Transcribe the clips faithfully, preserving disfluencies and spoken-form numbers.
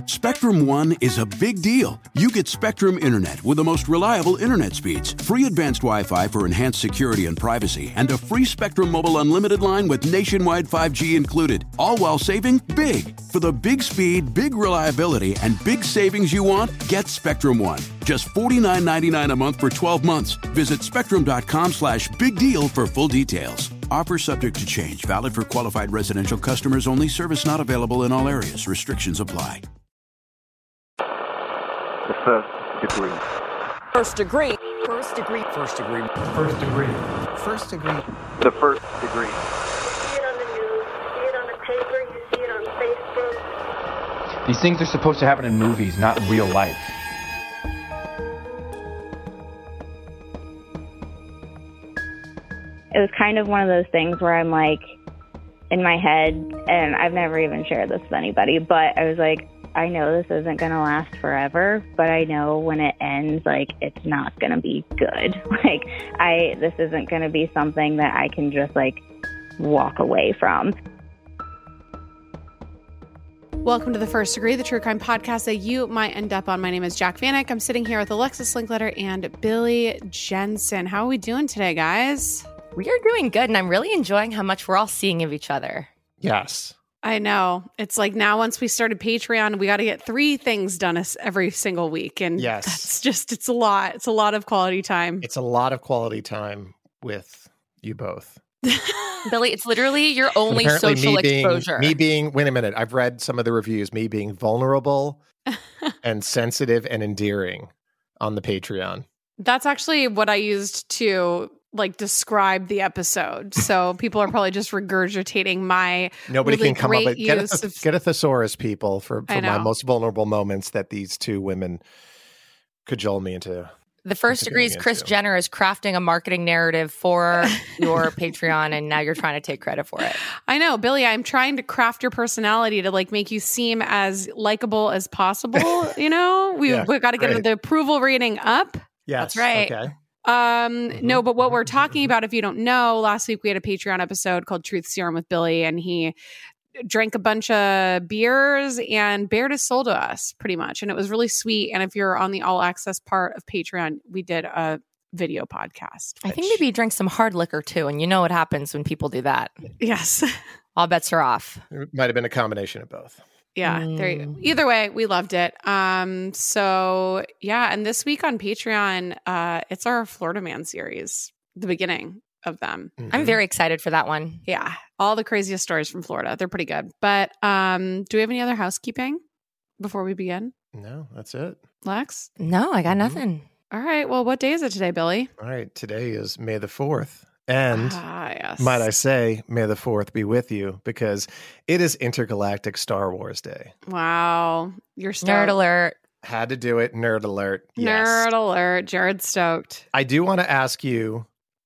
Spectrum One is a big deal. You get Spectrum Internet with the most reliable internet speeds, free advanced Wi-Fi for enhanced security and privacy, and a free Spectrum Mobile Unlimited line with nationwide five G included, all while saving big. For the big speed, big reliability, and big savings you want, get Spectrum One. Just forty-nine ninety-nine a month for twelve months. Visit spectrum.com slash big deal for full details. Offer subject to change. Valid for qualified residential customers only. Service not available in all areas. Restrictions apply. The first degree. First degree. First degree. First degree. First degree. First degree. The first degree. You see it on the news, you see it on the paper, you see it on Facebook. These things are supposed to happen in movies, not in real life. It was kind of one of those things where I'm like, in my head, and I've never even shared this with anybody, but I was like, I know this isn't going to last forever, but I know when it ends, like, it's not going to be good. Like, I, this isn't going to be something that I can just, like, walk away from. Welcome to The First Degree, the true crime podcast that you might end up on. My name is Jac Vanek. I'm sitting here with Alexis Linkletter and Billy Jensen. How are we doing today, guys? We are doing good, and I'm really enjoying how much we're all seeing of each other. Yes. I know. It's like now once we started Patreon, we got to get three things done every single week. And yes. that's just, it's a lot. It's a lot of quality time. It's a lot of quality time with you both. Billy, it's literally your only Apparently social me being, exposure. Me being, wait a minute, I've read some of the reviews, me being vulnerable and sensitive and endearing on the Patreon. That's actually what I used to like describe the episode. So people are probably just regurgitating my Nobody really can come up great with get a, use of, get a thesaurus, people, for, for I my know. most vulnerable moments that these two women cajole me into. The First Degree's Kris into. Jenner is crafting a marketing narrative for your Patreon, and now you're trying to take credit for it. I know, Billy, I'm trying to craft your personality to like make you seem as likable as possible. You know, we, Yeah, we've got to get great. the approval rating up. Yes. That's right. Okay. Um, Mm-hmm. no, but what we're talking about, if you don't know, last week we had a Patreon episode called Truth Serum with Billy, and he drank a bunch of beers and bared his soul to us pretty much. And it was really sweet. And if you're on the all access part of Patreon, we did a video podcast. I think which- maybe he drank some hard liquor too, and you know what happens when people do that. Yes. All bets are off. It might have been a combination of both. Yeah, there you go. Either way, we loved it. Um, so yeah, and this week on Patreon, uh, it's our Florida Man series, the beginning of them. Mm-hmm. I'm very excited for that one. Yeah, all the craziest stories from Florida. They're pretty good. But um, do we have any other housekeeping before we begin? No, that's it. Lex? No, I got nothing. All right. Well, what day is it today, Billy? All right. Today is May the fourth. And ah, yes. might I say, may the fourth be with you, because it is Intergalactic Star Wars Day. Wow. You're stoked. Nerd alert. Had to do it. Nerd alert. Yes. Nerd alert. Jared's stoked. I do want to ask you,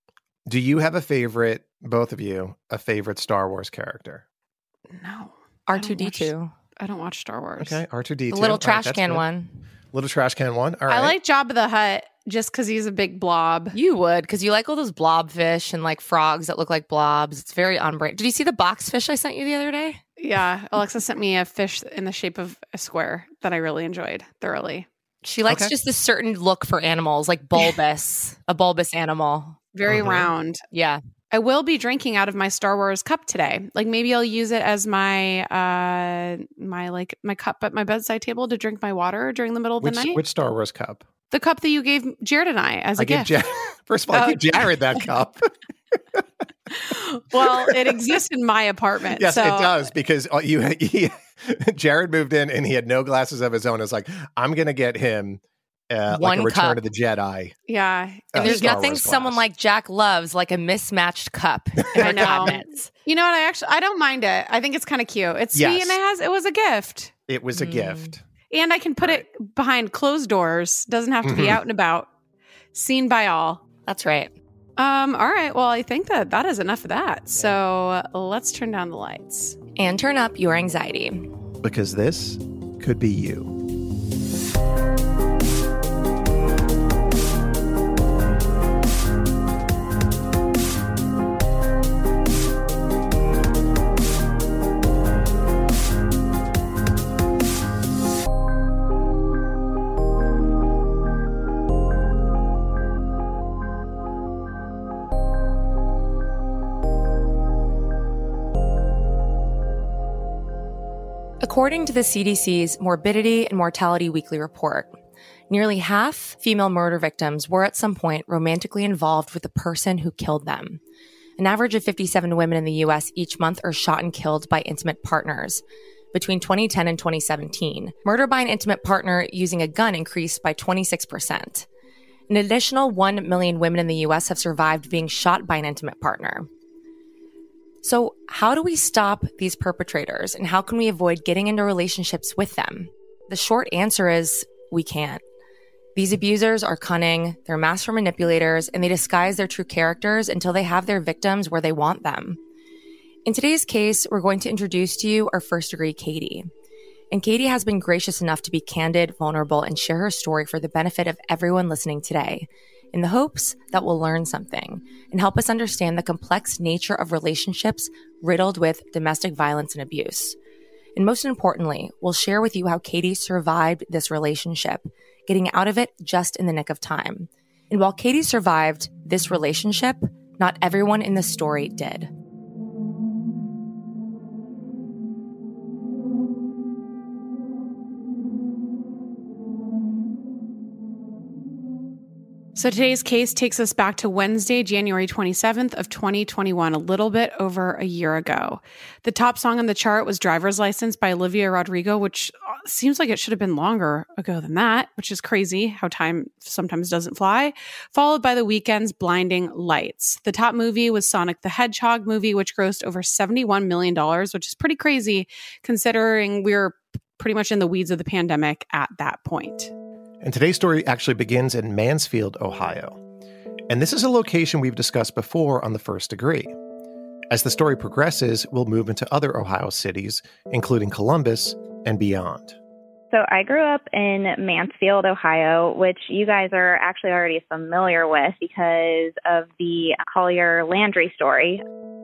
do you have a favorite, both of you, a favorite Star Wars character? No. R two D two. I don't watch Star Wars. Okay, R two D two. The little All right, trash that's can good. one. Little trash can one. All right. I like Jabba the Hutt just because he's a big blob. You would, because you like all those blobfish and like frogs that look like blobs. It's very on brand. Did you see the box fish I sent you the other day? Yeah. Alexa sent me a fish in the shape of a square that I really enjoyed thoroughly. She likes Okay. just this certain look for animals, like bulbous, a bulbous animal. Very Mhm. round. Yeah. I will be drinking out of my Star Wars cup today. Like maybe I'll use it as my uh my like my cup at my bedside table to drink my water during the middle of which, the night. which Star Wars cup? The cup that you gave Jared and I as a I give gift. Jared, first of all, I Oh. give Jared that cup. Well, it exists in my apartment. Yes, so it does, because uh, you, he, Jared moved in and he had no glasses of his own. It's like, I'm going to get him uh, like One a Return cup. of the Jedi. Yeah. uh, And there's Star nothing Wars someone glass. like Jack loves like a mismatched cup in I our know. cabinets. You know what? I actually I don't mind it. I think it's kind of cute. It's Yes. sweet and it has it was a gift. It was a Mm. gift. And I can put it behind closed doors. Doesn't have to be Mhm. out and about. Seen by all. That's right. Um, all right. Well, I think that that is enough of that. So let's turn down the lights. And turn up your anxiety. Because this could be you. According to the C D C's Morbidity and Mortality Weekly Report, nearly half female murder victims were at some point romantically involved with the person who killed them. An average of fifty-seven women in the U S each month are shot and killed by intimate partners. Between twenty ten and twenty seventeen, murder by an intimate partner using a gun increased by twenty-six percent. An additional one million women in the U S have survived being shot by an intimate partner. So how do we stop these perpetrators, and how can we avoid getting into relationships with them? The short answer is we can't. These abusers are cunning, they're master manipulators, and they disguise their true characters until they have their victims where they want them. In today's case, we're going to introduce to you our first degree Katie. And Katie has been gracious enough to be candid, vulnerable, and share her story for the benefit of everyone listening today, in the hopes that we'll learn something and help us understand the complex nature of relationships riddled with domestic violence and abuse. And most importantly, we'll share with you how Katie survived this relationship, getting out of it just in the nick of time. And while Katie survived this relationship, not everyone in the story did. So today's case takes us back to Wednesday, January twenty-seventh of twenty twenty-one, a little bit over a year ago. The top song on the chart was Driver's License by Olivia Rodrigo, which seems like it should have been longer ago than that, which is crazy how time sometimes doesn't fly, followed by The Weeknd's Blinding Lights. The top movie was Sonic the Hedgehog movie, which grossed over seventy-one million dollars, which is pretty crazy considering we were pretty much in the weeds of the pandemic at that point. And today's story actually begins in Mansfield, Ohio. And this is a location we've discussed before on The First Degree. As the story progresses, we'll move into other Ohio cities, including Columbus and beyond. So I grew up in Mansfield, Ohio, which you guys are actually already familiar with because of the Collier Landry story.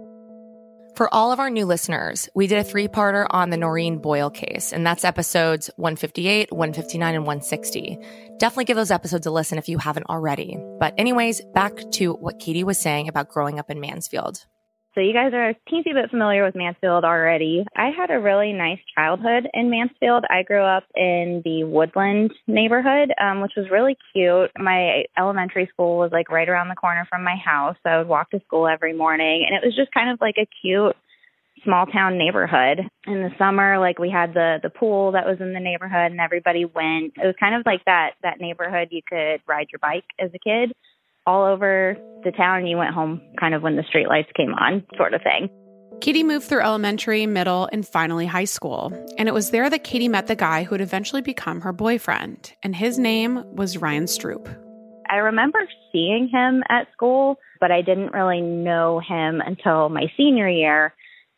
For all of our new listeners, we did a three-parter on the Noreen Boyle case, and that's episodes one fifty-eight, one fifty-nine, and one sixty. Definitely give those episodes a listen if you haven't already. But anyways, back to what Katie was saying about growing up in Mansfield. So you guys are a teensy bit familiar with Mansfield already. I had a really nice childhood in Mansfield. I grew up in the Woodland neighborhood, um, which was really cute. My elementary school was like right around the corner from my house. So I would walk to school every morning, and it was just kind of like a cute small town neighborhood. In the summer, like we had the the pool that was in the neighborhood, and everybody went. It was kind of like that that neighborhood you could ride your bike as a kid all over the town, and you went home kind of when the streetlights came on, sort of thing. Katie moved through elementary, middle, and finally high school. And it was there that Katie met the guy who would eventually become her boyfriend. And his name was Ryan Stroop. I remember seeing him at school, but I didn't really know him until my senior year.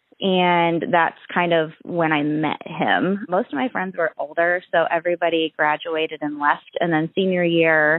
And that's kind of when I met him. Most of my friends were older, so everybody graduated and left. And then senior year,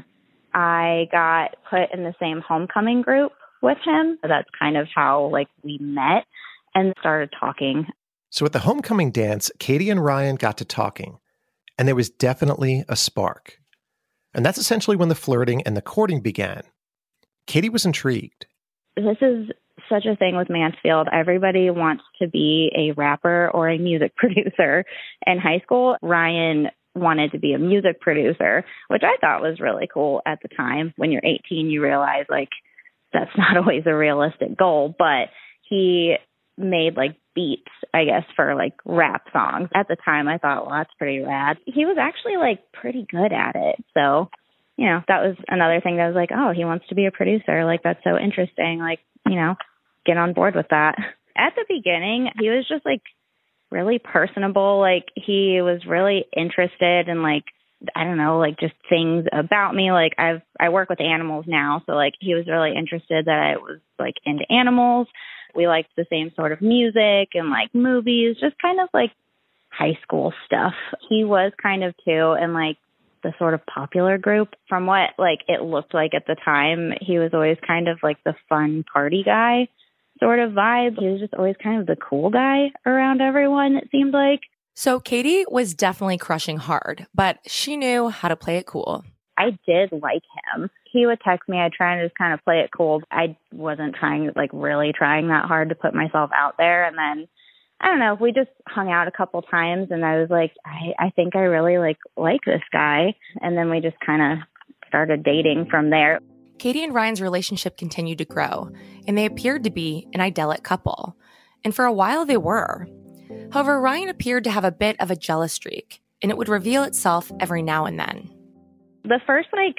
I got put in the same homecoming group with him. That's kind of how like we met and started talking. So at the homecoming dance, Katie and Ryan got to talking, and there was definitely a spark. And that's essentially when the flirting and the courting began. Katie was intrigued. This is such a thing with Mansfield. Everybody wants to be a rapper or a music producer. In high school, Ryan wanted to be a music producer, which I thought was really cool at the time. When you're eighteen, you realize like that's not always a realistic goal, but he made like beats, I guess, for like rap songs. At the time, I thought, well, that's pretty rad. He was actually like pretty good at it. So, you know, that was another thing that was like, oh, he wants to be a producer. Like, that's so interesting. Like, you know, get on board with that. At the beginning, he was just like really personable. Like he was really interested in like, I don't know, like just things about me. Like I've, I work with animals now. So like he was really interested that I was like into animals. We liked the same sort of music and like movies, just kind of like high school stuff. He was kind of too, and like the sort of popular group. From what like it looked like at the time, he was always kind of like the fun party guy sort of vibe. He was just always kind of the cool guy around everyone, it seemed like. So Katie was definitely crushing hard, but she knew how to play it cool. I did like him. He would text me. I'd try and just kind of play it cool. I wasn't trying, like really trying that hard to put myself out there. And then I don't know, we just hung out a couple times and I was like, I, I think I really like like this guy. And then we just kind of started dating from there. Katie and Ryan's relationship continued to grow, and they appeared to be an idyllic couple. And for a while they were. However, Ryan appeared to have a bit of a jealous streak, and it would reveal itself every now and then. The first, like,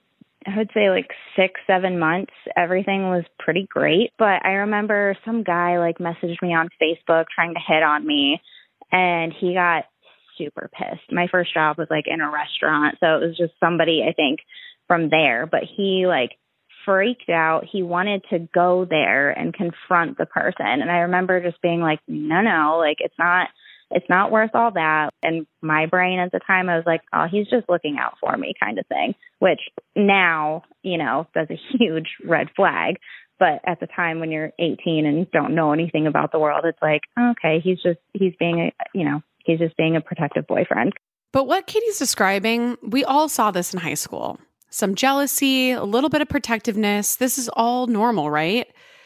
I would say like six, seven months, everything was pretty great. But I remember some guy like messaged me on Facebook trying to hit on me, and he got super pissed. My first job was like in a restaurant, so it was just somebody, I think, from there. But he like freaked out. He wanted to go there and confront the person. And I remember just being like, no, no, like it's not, it's not worth all that. And my brain at the time, I was like, oh, he's just looking out for me kind of thing, which now, you know, that's a huge red flag. But at the time when you're eighteen and don't know anything about the world, it's like, okay, he's just, he's being, a, you know, he's just being a protective boyfriend. But what Katie's describing, we all saw this in high school. Some jealousy, a little bit of protectiveness. This is all normal, right?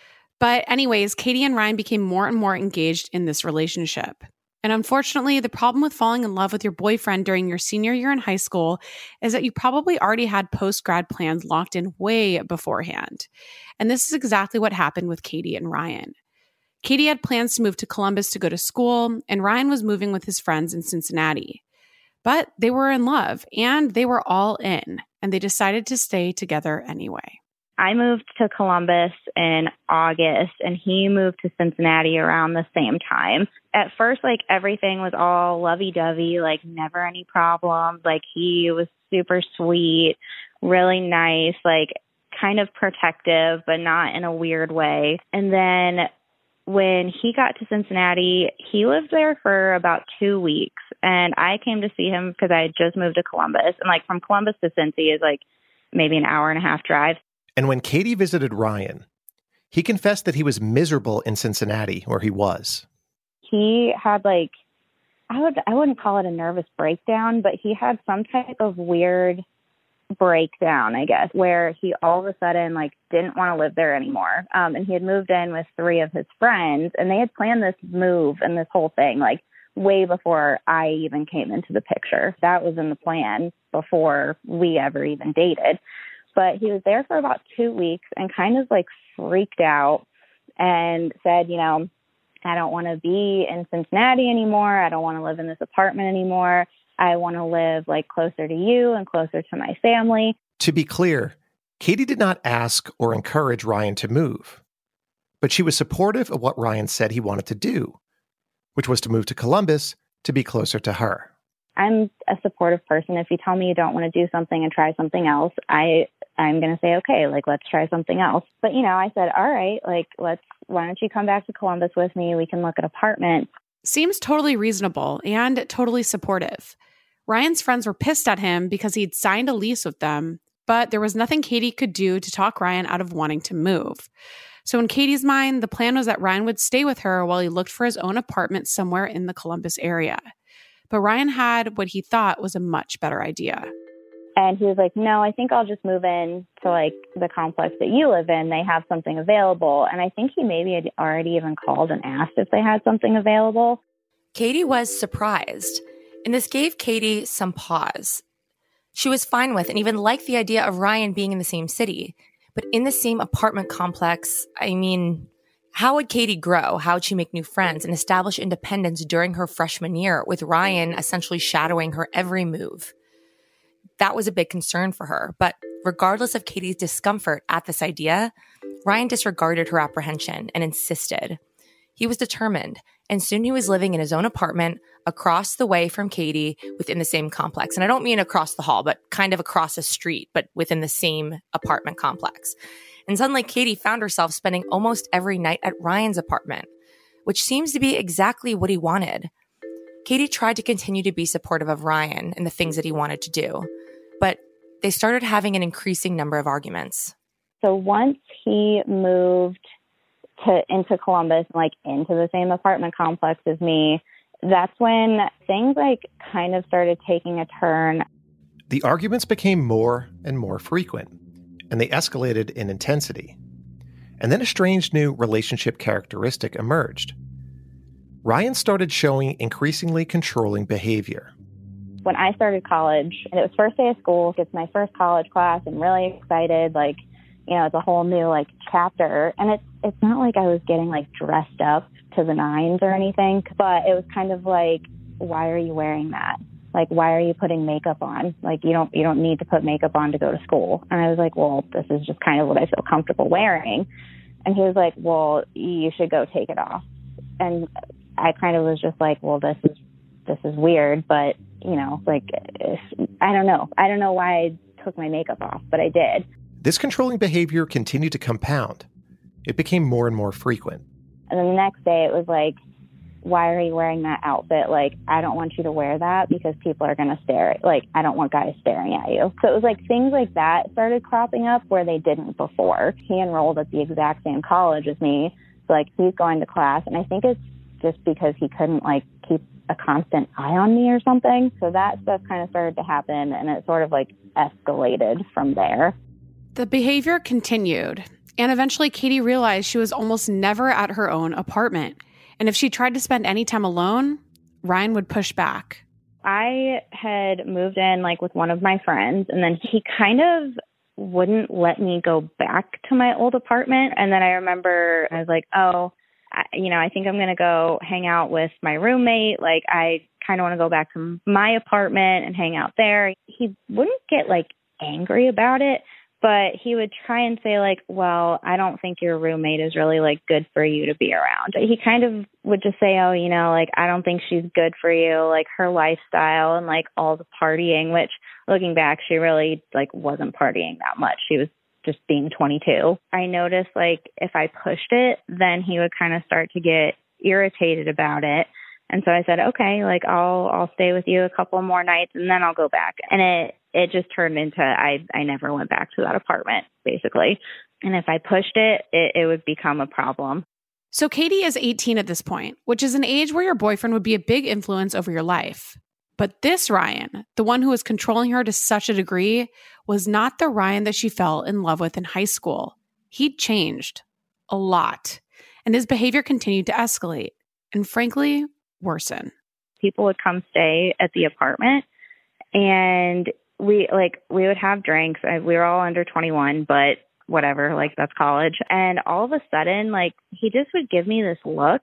But anyways, Katie and Ryan became more and more engaged in this relationship. And unfortunately, the problem with falling in love with your boyfriend during your senior year in high school is that you probably already had post-grad plans locked in way beforehand. And this is exactly what happened with Katie and Ryan. Katie had plans to move to Columbus to go to school, and Ryan was moving with his friends in Cincinnati. But they were in love, and they were all in, and they decided to stay together anyway. I moved to Columbus in August, and he moved to Cincinnati around the same time. At first, like, everything was all lovey-dovey, like, never any problems. Like, he was super sweet, really nice, like, kind of protective, but not in a weird way. And then when he got to Cincinnati, he lived there for about two weeks. And I came to see him because I had just moved to Columbus. And, like, from Columbus to Cincy is, like, maybe an hour and a half drive. And when Katie visited Ryan, he confessed that he was miserable in Cincinnati, where he was. He had, like, I would, I wouldn't call it a nervous breakdown, but he had some type of weird breakdown, I guess, where he all of a sudden, like, didn't want to live there anymore. Um, and he had moved in with three of his friends, and they had planned this move and this whole thing, like, way before I even came into the picture. That was in the plan before we ever even dated. But he was there for about two weeks and kind of like freaked out and said, you know, I don't want to be in Cincinnati anymore. I don't want to live in this apartment anymore. I want to live like closer to you and closer to my family. To be clear, Katie did not ask or encourage Ryan to move, but she was supportive of what Ryan said he wanted to do, which was to move to Columbus to be closer to her. I'm a supportive person. If you tell me you don't want to do something and try something else, I, I'm going to say, okay, like, let's try something else. But, you know, I said, all right, like, let's, why don't you come back to Columbus with me? We can look at apartments. Seems totally reasonable and totally supportive. Ryan's friends were pissed at him because he'd signed a lease with them, but there was nothing Katie could do to talk Ryan out of wanting to move. So in Katie's mind, the plan was that Ryan would stay with her while he looked for his own apartment somewhere in the Columbus area. But Ryan had what he thought was a much better idea. And he was like, no, I think I'll just move in to, like, the complex that you live in. They have something available. And I think he maybe had already even called and asked if they had something available. Katie was surprised, and this gave Katie some pause. She was fine with and even liked the idea of Ryan being in the same city. But in the same apartment complex, I mean, how would Katie grow? How would she make new friends and establish independence during her freshman year with Ryan essentially shadowing her every move? That was a big concern for her. But regardless of Katie's discomfort at this idea, Ryan disregarded her apprehension and insisted. He was determined, and soon he was living in his own apartment across the way from Katie within the same complex. And I don't mean across the hall, but kind of across the street, but within the same apartment complex. And suddenly Katie found herself spending almost every night at Ryan's apartment, which seems to be exactly what he wanted. Katie tried to continue to be supportive of Ryan and the things that he wanted to do, but they started having an increasing number of arguments. So once he moved to into Columbus, like into the same apartment complex as me, that's when things like kind of started taking a turn. The arguments became more and more frequent, and they escalated in intensity. And then a strange new relationship characteristic emerged. Ryan started showing increasingly controlling behavior. When I started college, and it was first day of school, it's my first college class, I'm really excited, like, you know, it's a whole new, like, chapter. And it's it's not like I was getting, like, dressed up to the nines or anything, but it was kind of like, why are you wearing that? Like, why are you putting makeup on? Like, you don't you don't need to put makeup on to go to school. And I was like, well, this is just kind of what I feel comfortable wearing. And he was like, well, you should go take it off. And I kind of was just like, well, this is this is weird, but, you know, like, if, I don't know. I don't know why I took my makeup off, but I did. This controlling behavior continued to compound. It became more and more frequent. And then the next day it was like, why are you wearing that outfit? Like, I don't want you to wear that because people are going to stare. Like, I don't want guys staring at you. So it was like things like that started cropping up where they didn't before. He enrolled at the exact same college as me. So, like, he's going to class. And I think it's just because he couldn't, like, keep a constant eye on me or something. So that stuff kind of started to happen, and it sort of, like, escalated from there. The behavior continued. And eventually Katie realized she was almost never at her own apartment. And if she tried to spend any time alone, Ryan would push back. I had moved in, like, with one of my friends, and then he kind of wouldn't let me go back to my old apartment. And then I remember I was like, oh, I, you know, I think I'm going to go hang out with my roommate. Like, I kind of want to go back to my apartment and hang out there. He wouldn't get, like, angry about it, but he would try and say, like, well, I don't think your roommate is really, like, good for you to be around. He kind of would just say, oh, you know, like, I don't think she's good for you, like, her lifestyle and, like, all the partying, which, looking back, she really, like, wasn't partying that much. She was just being twenty-two. I noticed, like, if I pushed it, then he would kind of start to get irritated about it. And so I said, okay, like, I'll I'll stay with you a couple more nights and then I'll go back. And it it just turned into I, I never went back to that apartment, basically. And if I pushed it, it, it would become a problem. So Katie is eighteen at this point, which is an age where your boyfriend would be a big influence over your life. But this Ryan, the one who was controlling her to such a degree, was not the Ryan that she fell in love with in high school. He'd changed a lot, and his behavior continued to escalate and, frankly, worsen. People would come stay at the apartment, and we like we would have drinks. We were all under twenty-one, but whatever, like, that's college. And all of a sudden, like, he just would give me this look,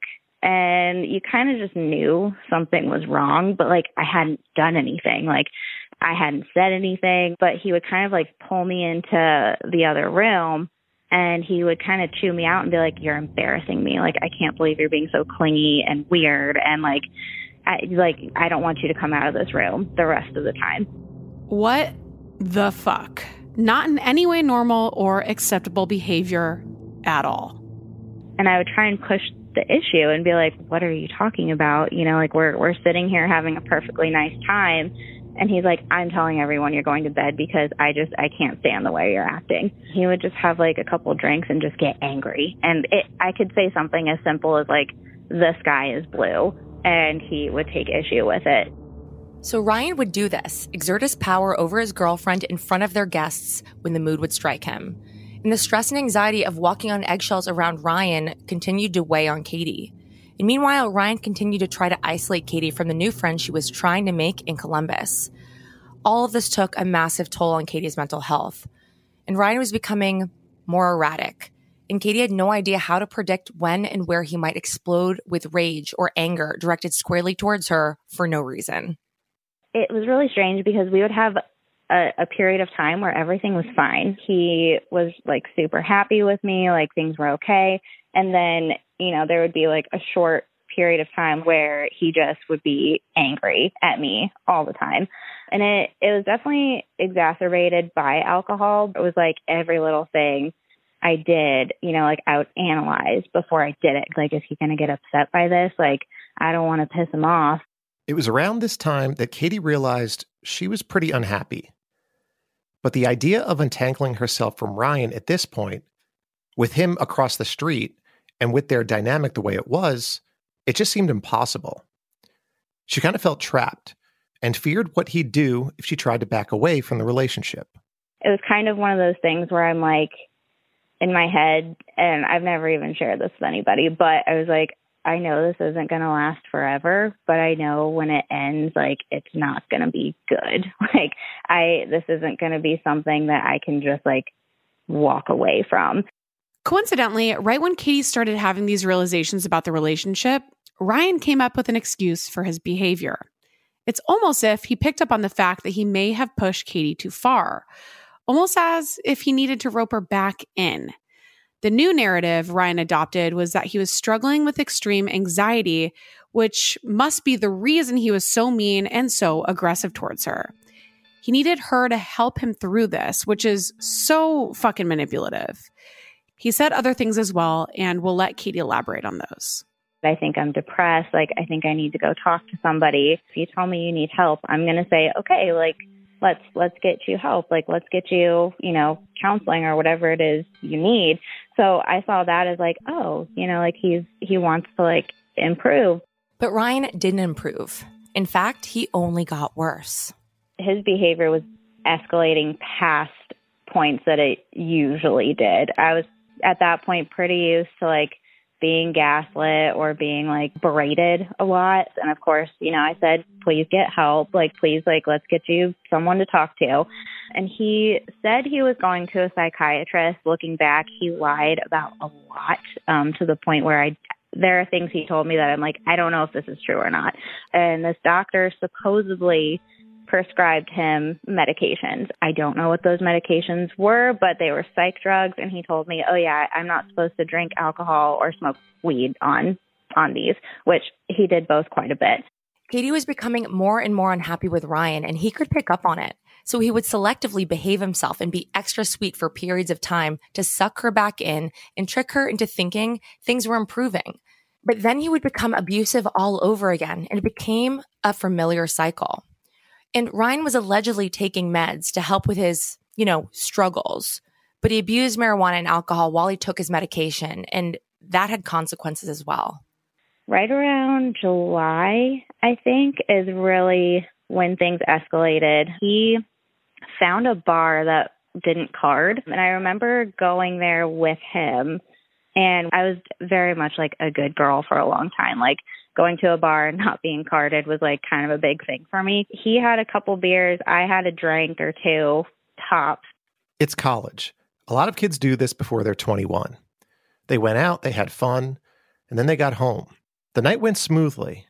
and you kind of just knew something was wrong, but, like, I hadn't done anything. Like, I hadn't said anything, but he would kind of, like, pull me into the other room, and he would kind of chew me out and be like, you're embarrassing me. Like, I can't believe you're being so clingy and weird. And, like, I, like, I don't want you to come out of this room the rest of the time. What the fuck? Not in any way normal or acceptable behavior at all. And I would try and push the issue and be like, what are you talking about? You know, like, we're we're sitting here having a perfectly nice time. And he's like, I'm telling everyone you're going to bed because I just, I can't stand the way you're acting. He would just have, like, a couple drinks and just get angry. And it, I could say something as simple as, like, the sky is blue, and he would take issue with it. So Ryan would do this, exert his power over his girlfriend in front of their guests when the mood would strike him. And the stress and anxiety of walking on eggshells around Ryan continued to weigh on Katie. And meanwhile, Ryan continued to try to isolate Katie from the new friends she was trying to make in Columbus. All of this took a massive toll on Katie's mental health. And Ryan was becoming more erratic. And Katie had no idea how to predict when and where he might explode with rage or anger directed squarely towards her for no reason. It was really strange because we would have a, a period of time where everything was fine. He was, like, super happy with me, like, things were okay. And then, you know, there would be, like, a short period of time where he just would be angry at me all the time. And it, it was definitely exacerbated by alcohol. It was like every little thing I did, you know, like, I would analyze before I did it. Like, is he going to get upset by this? Like, I don't want to piss him off. It was around this time that Katie realized she was pretty unhappy. But the idea of untangling herself from Ryan at this point, with him across the street and with their dynamic the way it was, it just seemed impossible. She kind of felt trapped and feared what he'd do if she tried to back away from the relationship. It was kind of one of those things where I'm like, in my head, and I've never even shared this with anybody, but I was like, I know this isn't going to last forever, but I know when it ends, like, it's not going to be good. Like, I, this isn't going to be something that I can just, like, walk away from. Coincidentally, right when Katie started having these realizations about the relationship, Ryan came up with an excuse for his behavior. It's almost if he picked up on the fact that he may have pushed Katie too far, almost as if he needed to rope her back in. The new narrative Ryan adopted was that he was struggling with extreme anxiety, which must be the reason he was so mean and so aggressive towards her. He needed her to help him through this, which is so fucking manipulative. He said other things as well, and we'll let Katie elaborate on those. I think I'm depressed. Like, I think I need to go talk to somebody. If you tell me you need help, I'm going to say, okay, like, let's, let's get you help. Like, let's get you, you know, counseling or whatever it is you need. So I saw that as like, oh, you know, like he's, he wants to like improve. But Ryan didn't improve. In fact, he only got worse. His behavior was escalating past points that it usually did. I was at that point pretty used to like being gaslit or being like berated a lot. And of course, you know, I said, please get help. Like, please, like, let's get you someone to talk to. And he said he was going to a psychiatrist. Looking back, he lied about a lot, um, to the point where I, there are things he told me that I'm like, I don't know if this is true or not. And this doctor supposedly prescribed him medications. I don't know what those medications were, but they were psych drugs. And he told me, oh yeah, I'm not supposed to drink alcohol or smoke weed on, on these, which he did both quite a bit. Katie was becoming more and more unhappy with Ryan, and he could pick up on it. So he would selectively behave himself and be extra sweet for periods of time to suck her back in and trick her into thinking things were improving. But then he would become abusive all over again, and it became a familiar cycle. And Ryan was allegedly taking meds to help with his, you know, struggles, but he abused marijuana and alcohol while he took his medication, and that had consequences as well. Right around July, I think, is really when things escalated. He found a bar that didn't card, and I remember going there with him, and I was very much like a good girl for a long time. Like, going to a bar and not being carded was like kind of a big thing for me. He had a couple beers. I had a drink or two, tops. It's college. A lot of kids do this before they're twenty-one. They went out, they had fun, and then they got home. The night went smoothly.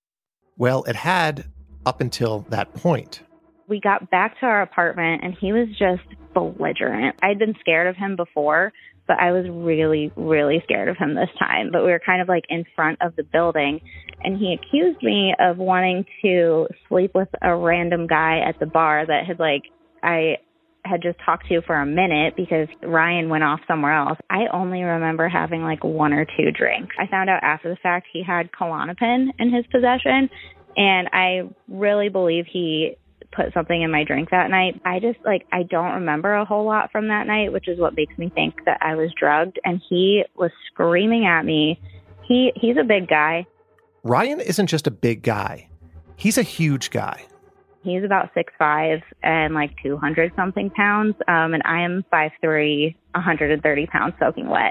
Well, it had up until that point. We got back to our apartment, and he was just belligerent. I'd been scared of him before, but I was really, really scared of him this time. But we were kind of like in front of the building, and he accused me of wanting to sleep with a random guy at the bar that had like, I had just talked to for a minute because Ryan went off somewhere else. I only remember having like one or two drinks. I found out after the fact he had Klonopin in his possession, and I really believe he put something in my drink that night. I just like, I don't remember a whole lot from that night, which is what makes me think that I was drugged. And he was screaming at me. He he's a big guy. Ryan isn't just a big guy. He's a huge guy. He's about six five and like two hundred something pounds. Um, and I am five three, one hundred thirty pounds soaking wet.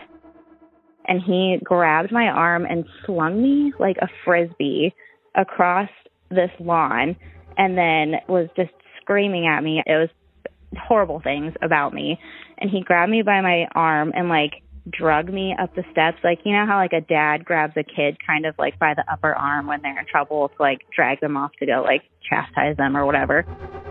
And he grabbed my arm and slung me like a Frisbee across this lawn, and then was just screaming at me. It was horrible things about me. And he grabbed me by my arm and like drug me up the steps. Like, you know how like a dad grabs a kid kind of like by the upper arm when they're in trouble to like drag them off to go like chastise them or whatever.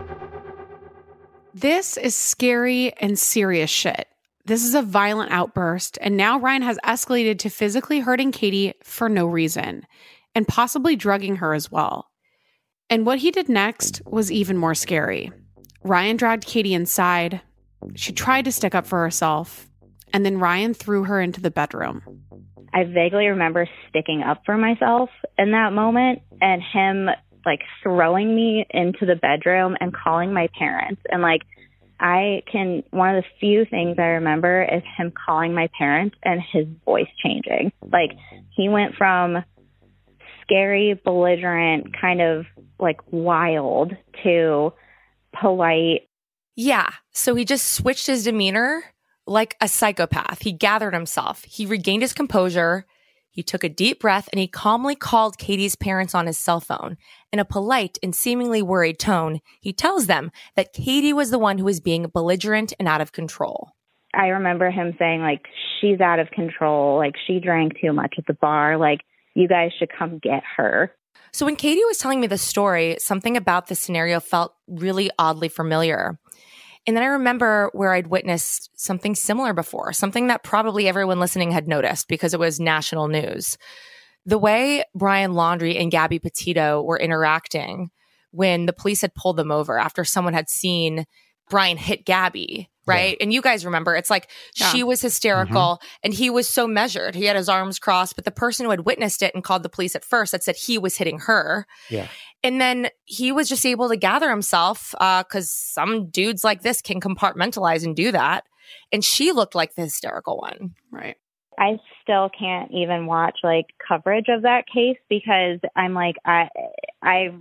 This is scary and serious shit. This is a violent outburst, and now Ryan has escalated to physically hurting Katie for no reason, and possibly drugging her as well. And what he did next was even more scary. Ryan dragged Katie inside. She tried to stick up for herself, and then Ryan threw her into the bedroom. I vaguely remember sticking up for myself in that moment, and him like throwing me into the bedroom and calling my parents. And like, I can, one of the few things I remember is him calling my parents and his voice changing. Like, he went from scary, belligerent, kind of like wild to polite. Yeah. So he just switched his demeanor like a psychopath. He gathered himself. He regained his composure. He took a deep breath and he calmly called Katie's parents on his cell phone. In a polite and seemingly worried tone, he tells them that Katie was the one who was being belligerent and out of control. I remember him saying, like, she's out of control. Like, she drank too much at the bar. Like, you guys should come get her. So when Katie was telling me the story, something about the scenario felt really oddly familiar. And then I remember where I'd witnessed something similar before, something that probably everyone listening had noticed because it was national news. The way Brian Laundrie and Gabby Petito were interacting when the police had pulled them over after someone had seen Brian hit Gabby, right? Yeah. And you guys remember, it's like yeah. she was hysterical mm-hmm. and he was so measured. He had his arms crossed, but the person who had witnessed it and called the police at first had said he was hitting her. Yeah. And then he was just able to gather himself because uh, some dudes like this can compartmentalize and do that. And she looked like the hysterical one. Right. I still can't even watch like coverage of that case because I'm like, I, I,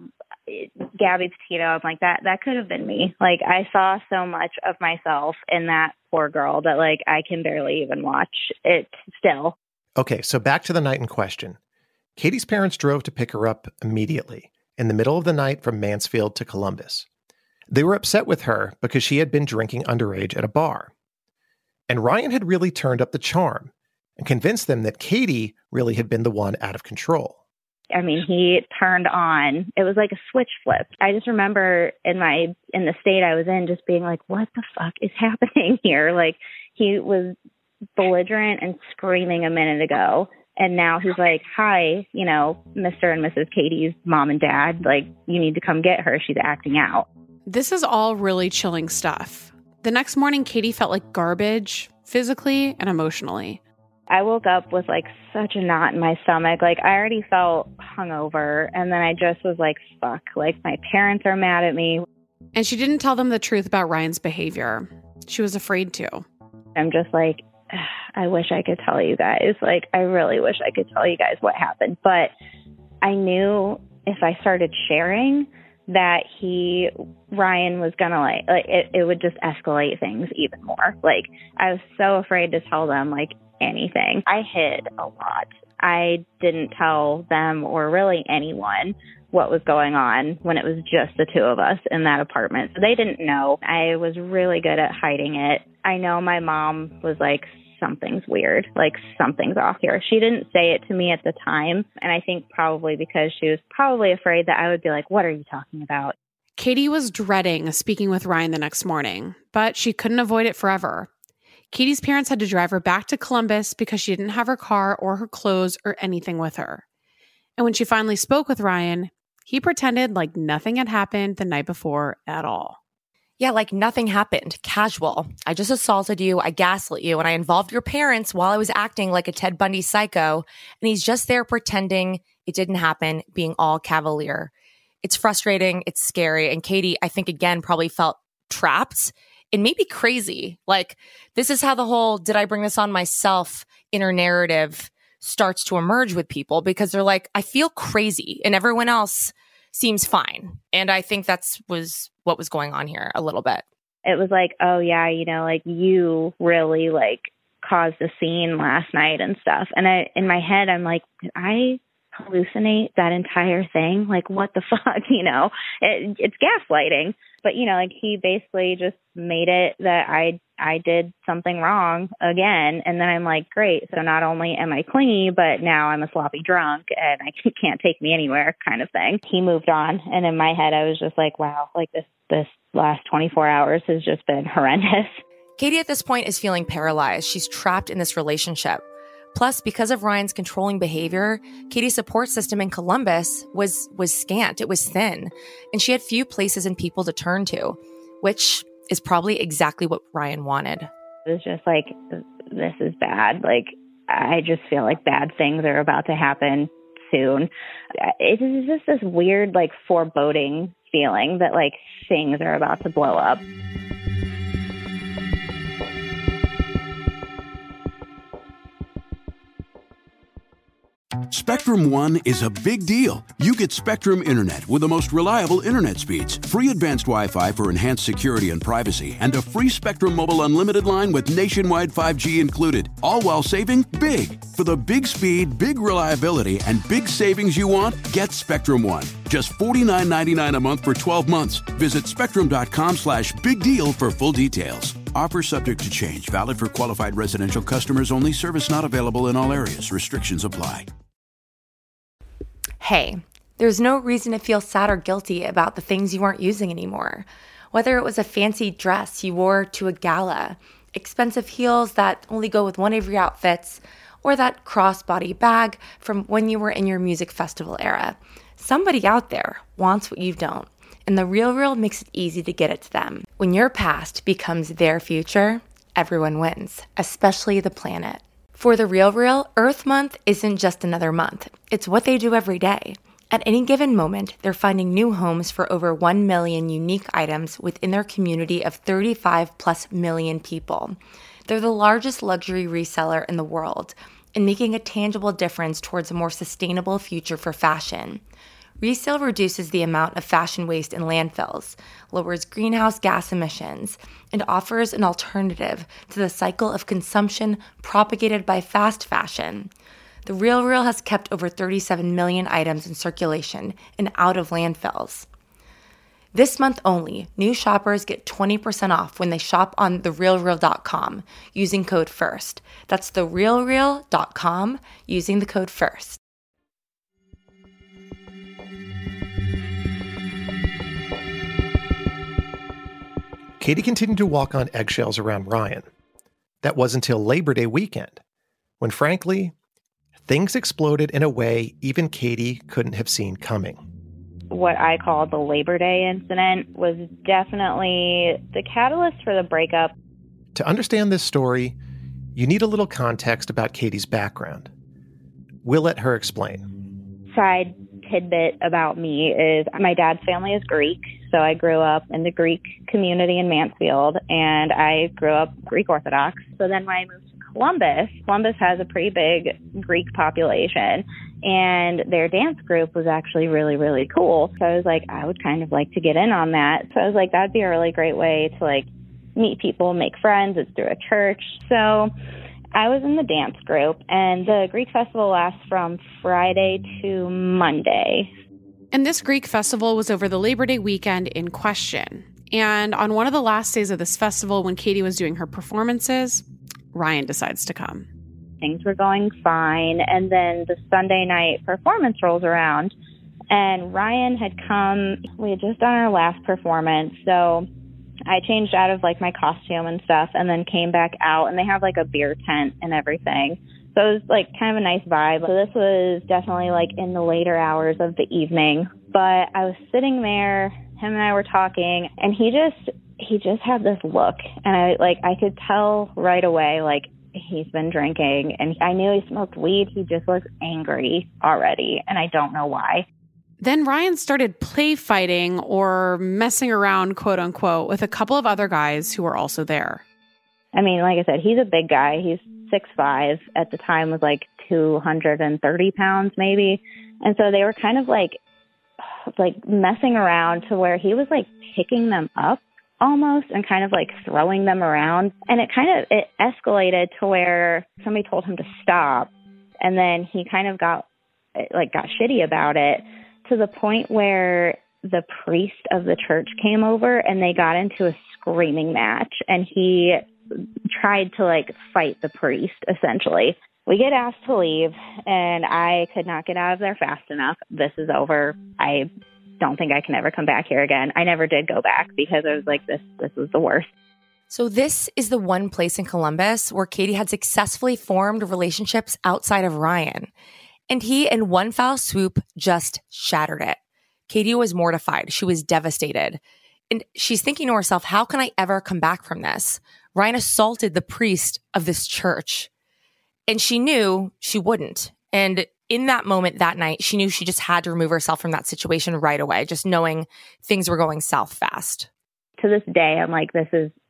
Gabby Petito, I'm like, that, that could have been me. Like, I saw so much of myself in that poor girl that like, I can barely even watch it still. Okay. So back to the night in question. Katie's parents drove to pick her up immediately in the middle of the night from Mansfield to Columbus. They were upset with her because she had been drinking underage at a bar. And Ryan had really turned up the charm and convinced them that Katie really had been the one out of control. I mean, he turned on. It was like a switch flip. I just remember in my in the state I was in just being like, what the fuck is happening here? Like, he was belligerent and screaming a minute ago. And now he's like, hi, you know, Mister and Missus Katie's mom and dad, like, you need to come get her. She's acting out. This is all really chilling stuff. The next morning, Katie felt like garbage, physically and emotionally. I woke up with like such a knot in my stomach. Like, I already felt hungover. And then I just was like, fuck, like, my parents are mad at me. And she didn't tell them the truth about Ryan's behavior. She was afraid to. I'm just like, I wish I could tell you guys. Like, I really wish I could tell you guys what happened. But I knew if I started sharing that he, Ryan was going to like, like it, it would just escalate things even more. Like, I was so afraid to tell them like anything. I hid a lot. I didn't tell them or really anyone what was going on when it was just the two of us in that apartment. So they didn't know. I was really good at hiding it. I know my mom was like, something's weird, like something's off here. She didn't say it to me at the time. And I think probably because she was probably afraid that I would be like, what are you talking about? Katie was dreading speaking with Ryan the next morning, but she couldn't avoid it forever. Katie's parents had to drive her back to Columbus because she didn't have her car or her clothes or anything with her. And when she finally spoke with Ryan, he pretended like nothing had happened the night before at all. Yeah, like nothing happened. Casual. I just assaulted you, I gaslit you, and I involved your parents while I was acting like a Ted Bundy psycho, and he's just there pretending it didn't happen, being all cavalier. It's frustrating, it's scary, and Katie, I think, again, probably felt trapped and maybe crazy. Like, this is how the whole did I bring this on myself inner narrative starts to emerge with people, because they're like, I feel crazy, and everyone else seems fine. And I think that's was what was going on here a little bit. It was like, oh yeah, you know, like you really like caused a scene last night and stuff. And I, in my head, I'm like, did I hallucinate that entire thing? Like, what the fuck, you know? It, it's gaslighting. But, you know, like he basically just made it that I I did something wrong again. And then I'm like, great. So not only am I clingy, but now I'm a sloppy drunk and I can't take me anywhere kind of thing. He moved on. And in my head, I was just like, wow, like this, this last twenty-four hours has just been horrendous. Katie at this point is feeling paralyzed. She's trapped in this relationship. Plus, because of Ryan's controlling behavior, Katie's support system in Columbus was was scant. It was thin. And she had few places and people to turn to, which is probably exactly what Ryan wanted. It was just like, this is bad. Like, I just feel like bad things are about to happen soon. It is just this weird, like, foreboding feeling that, like, things are about to blow up. Spectrum One is a big deal. You get Spectrum Internet with the most reliable internet speeds, free advanced Wi-Fi for enhanced security and privacy, and a free Spectrum Mobile unlimited line with nationwide five G included, all while saving big. For the big speed, big reliability, and big savings you want, get Spectrum One. Just forty-nine ninety-nine a month for twelve months. Visit spectrum.com slash big deal for full details. Offer subject to change. Valid for qualified residential customers only. Service not available in all areas. Restrictions apply. Hey, there's no reason to feel sad or guilty about the things you aren't using anymore. Whether it was a fancy dress you wore to a gala, expensive heels that only go with one of your outfits, or that crossbody bag from when you were in your music festival era. Somebody out there wants what you don't, and The RealReal makes it easy to get it to them. When your past becomes their future, everyone wins, especially the planet. For The RealReal, Earth Month isn't just another month. It's what they do every day. At any given moment, they're finding new homes for over one million unique items within their community of thirty-five plus million people. They're the largest luxury reseller in the world and making a tangible difference towards a more sustainable future for fashion. Resale reduces the amount of fashion waste in landfills, lowers greenhouse gas emissions, and offers an alternative to the cycle of consumption propagated by fast fashion. The RealReal has kept over thirty-seven million items in circulation and out of landfills. This month only, new shoppers get twenty percent off when they shop on the real real dot com using code FIRST. That's the real real dot com using the code FIRST. Katie continued to walk on eggshells around Ryan. That was until Labor Day weekend, when frankly, things exploded in a way even Katie couldn't have seen coming. What I call the Labor Day incident was definitely the catalyst for the breakup. To understand this story, you need a little context about Katie's background. We'll let her explain. Side tidbit about me is my dad's family is Greek, so I grew up in the Greek community in Mansfield, and I grew up Greek Orthodox. So then when I moved to Columbus, Columbus has a pretty big Greek population, and their dance group was actually really, really cool. So I was like, I would kind of like to get in on that. So I was like, that'd be a really great way to like meet people, make friends. It's through a church. So I was in the dance group, and the Greek festival lasts from Friday to Monday. And this Greek festival was over the Labor Day weekend in question. And on one of the last days of this festival, when Katie was doing her performances, Ryan decides to come. Things were going fine, and then the Sunday night performance rolls around, and Ryan had come. We had just done our last performance, so I changed out of like my costume and stuff, and then came back out, and they have like a beer tent and everything. So it was like kind of a nice vibe. So this was definitely like in the later hours of the evening. But I was sitting there, him and I were talking, and he just he just had this look, and I like I could tell right away like he's been drinking, and I knew he smoked weed. He just looked angry already, and I don't know why. Then Ryan started play fighting or messing around, quote unquote, with a couple of other guys who were also there. I mean, like I said, he's a big guy. He's six five. At the time was like two hundred thirty pounds maybe. And so they were kind of like, like messing around to where he was like picking them up almost and kind of like throwing them around. And it kind of, it escalated to where somebody told him to stop. And then he kind of got, like got shitty about it, to the point where the priest of the church came over and they got into a screaming match, and he tried to like fight the priest essentially. We get asked to leave, and I could not get out of there fast enough. This is over. I don't think I can ever come back here again. I never did go back because I was like, this this was the worst. So this is the one place in Columbus where Katie had successfully formed relationships outside of Ryan. And he, in one foul swoop, just shattered it. Katie was mortified. She was devastated. And she's thinking to herself, how can I ever come back from this? Ryan assaulted the priest of this church. And she knew she wouldn't. And in that moment that night, she knew she just had to remove herself from that situation right away, just knowing things were going south fast. To this day, I'm like, this is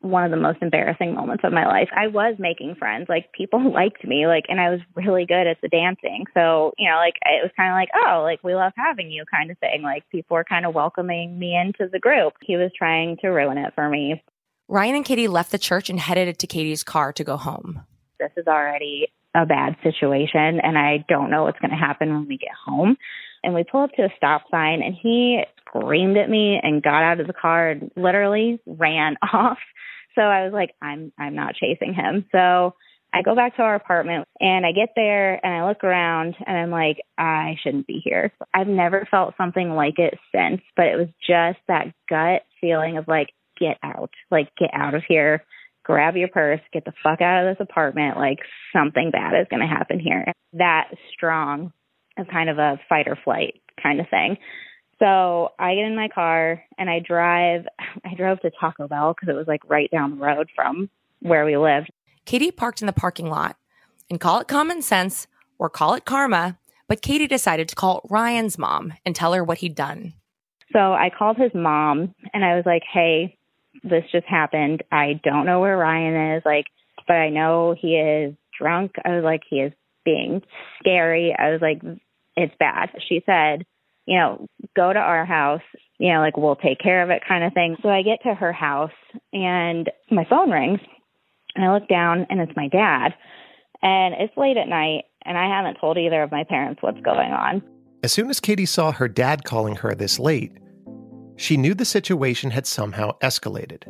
one of the most embarrassing moments of my life. I was making friends. Like, people liked me, like, and I was really good at the dancing. So, you know, like, it was kind of like, oh, like, we love having you kind of thing. Like, people were kind of welcoming me into the group. He was trying to ruin it for me. Ryan and Katie left the church and headed to Katie's car to go home. This is already a bad situation, and I don't know what's going to happen when we get home. And we pull up to a stop sign, and he screamed at me and got out of the car and literally ran off. So I was like, I'm I'm not chasing him. So I go back to our apartment, and I get there, and I look around, and I'm like, I shouldn't be here. I've never felt something like it since, but it was just that gut feeling of like, get out, like, get out of here. Grab your purse, get the fuck out of this apartment, like something bad is going to happen here. That strong is kind of a fight or flight kind of thing. So I get in my car and I drive, I drove to Taco Bell because it was like right down the road from where we lived. Katie parked in the parking lot, and call it common sense or call it karma, but Katie decided to call Ryan's mom and tell her what he'd done. So I called his mom and I was like, hey, this just happened. I don't know where Ryan is, like, but I know he is drunk. I was like, he is being scary. I was like, it's bad. She said, you know, go to our house, you know, like, we'll take care of it kind of thing. So I get to her house and my phone rings and I look down and it's my dad. And it's late at night and I haven't told either of my parents what's going on. As soon as Katie saw her dad calling her this late, she knew the situation had somehow escalated.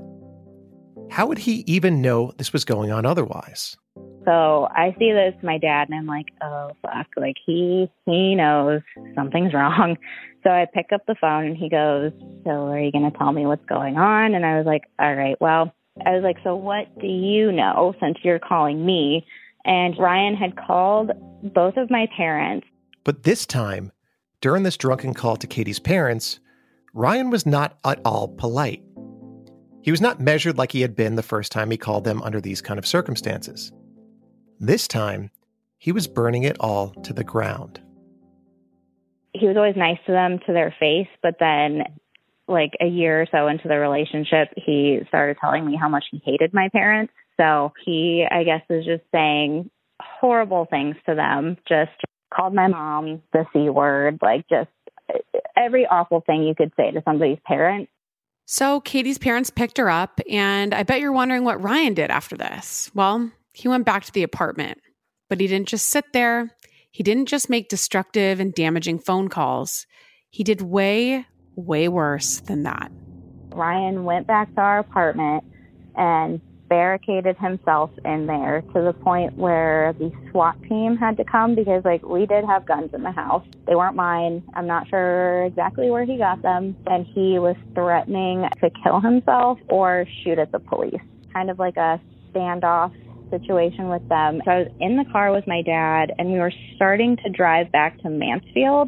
How would he even know this was going on otherwise? So I see this, my dad, and I'm like, oh, fuck. Like, he he knows something's wrong. So I pick up the phone, and he goes, so are you going to tell me what's going on? And I was like, all right, well, I was like, so what do you know since you're calling me? And Ryan had called both of my parents. But this time, during this drunken call to Katie's parents, Ryan was not at all polite. He was not measured like he had been the first time he called them under these kind of circumstances. This time, he was burning it all to the ground. He was always nice to them to their face, but then like a year or so into the relationship, he started telling me how much he hated my parents. So he, I guess, was just saying horrible things to them, just called my mom the C word, like just every awful thing you could say to somebody's parent. So Katie's parents picked her up, and I bet you're wondering what Ryan did after this. Well, he went back to the apartment, but he didn't just sit there. He didn't just make destructive and damaging phone calls. He did way, way worse than that. Ryan went back to our apartment and barricaded himself in there to the point where the SWAT team had to come because, like, we did have guns in the house. They weren't mine. I'm not sure exactly where he got them. And he was threatening to kill himself or shoot at the police. Kind of like a standoff situation with them. So I was in the car with my dad, and we were starting to drive back to Mansfield,